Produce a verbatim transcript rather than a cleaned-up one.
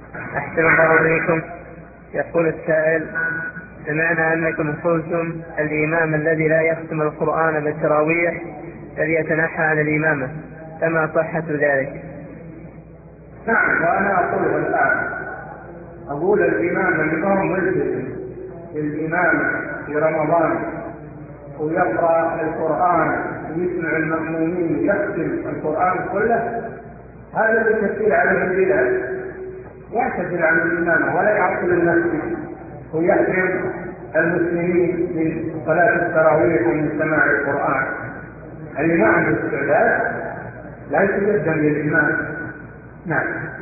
أحسن الله إليكم. يقول السائل: سمعنا أنكم قلتم الإمام الذي لا يختم القرآن بالتراويح فليتنحى عن الإمامة، فما صحة ذلك؟ نعم، وأنا أقوله الآن. أقول الإمام اللي ما هو ملتزم الإمام في رمضان ويقرأ القرآن ويسمع المأمومين يختم القرآن كله، هذا اللي تسير عليه البلاد يعتذر عن الإمامة ولا يعطل النفس ويحرم المسلمين من صلاة التراويح ومن سماع القرآن. اللي ما عنده استعداد لا يتقدم للإمام. نعم.